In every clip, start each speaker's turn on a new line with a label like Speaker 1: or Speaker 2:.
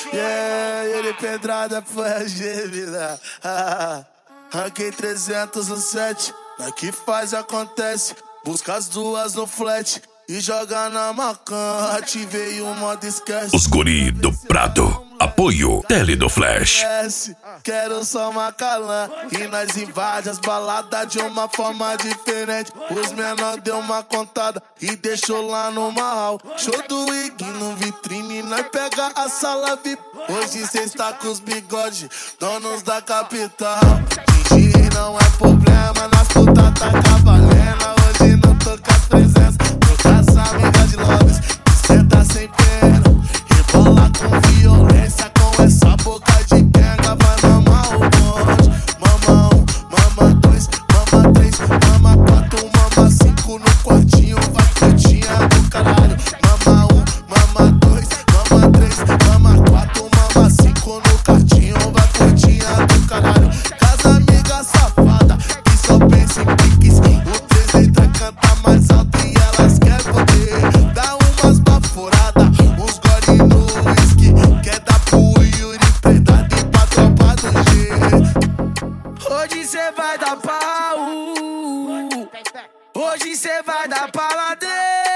Speaker 1: Ele pedrada foi a gêmea. Ranquei 307, daqui faz acontece. Busca as duas no flat e joga na macan. Ativei o modo esquece.
Speaker 2: Os guri do Prado. Apoio Tele do Flash.
Speaker 1: Quero só Macalã e nós invade as baladas de uma forma diferente. Os menor deu uma contada e deixou lá no mal. Show do Ig no vitrine, nós pega a sala VIP. Hoje cê está com os bigodes, donos da capital. Gigi não é problema, nas putas tá cavalendo. Hoje não tô com as presenças, tô com as amigas de Lobes. Cê tá sem pena, rebola com violência, com essa boca de quenga. Vai mamar o bonde, mama 1, mama 2, mama 3, mama 4, mama 5 no quartinho, vai putinha do caralho. Mama 1, mama 2, mama 3, mama 4, mama 5 no quartinho, vai putinha do caralho. Casa amiga safada, que só pensa em piques. O 3 letra canta mais alto e elas querem poder. Dá umas baforadas, uns gole no whisky. Quer dar pro Yuri, predado e pra tropa do G. Hoje cê vai dar pau, hoje cê vai dar paladão.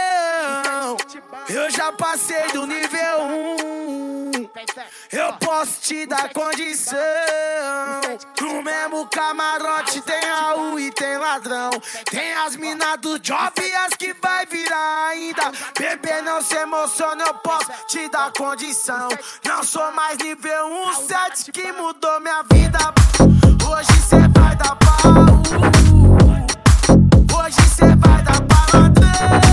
Speaker 1: Eu já passei do nível 1, eu posso te dar condição. No mesmo camarote tem Raul e tem ladrão. Tem as minas do job e as que vai virar ainda. Bebê, não se emociona, eu posso te dar condição. Não sou mais nível 1, 7 que mudou minha vida. Hoje cê vai dar pau, hoje cê vai dar paladão.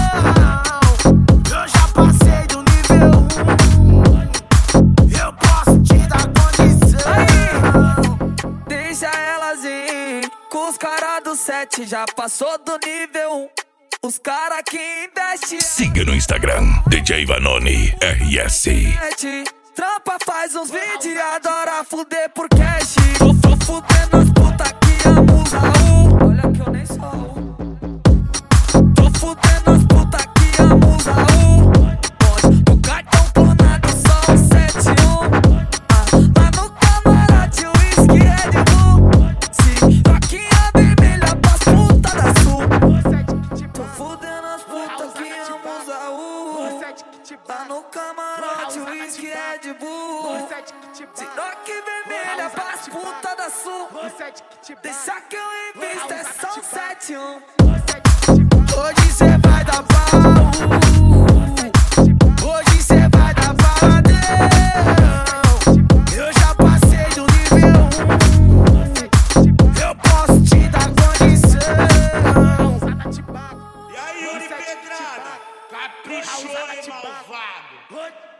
Speaker 1: Eu já passei do nível 1, eu posso te dar condição. Aí, deixa elas ir, com os caras do 7 já passou do nível 1. Os caras que investem.
Speaker 2: Siga no Instagram, DJ Vanoni RS.
Speaker 3: Trampa faz uns vídeos, adora fuder por cash. Tô fudendo as putas que amam o Raul. Olha que eu nem sou Raul. Tô fudendo as putas que amam o Raul. Pode, o cartão clonado só o 71. Lá no camarote o whisky é de Bull. Se toquinha vermelha pras putas da Sul. Tô fudendo as putas que amam o Raul. Lá no camarote o whisky é de Bull. Siroque vermelha pras putas da Sul. Deixa que eu invisto, é só 71. Hoje cê vai dar pau, hoje cê vai dar paladão. Eu já passei do nível 1, eu posso te dar condição.
Speaker 4: E aí, Yuri Pedrada? Caprichou, hein, malvado?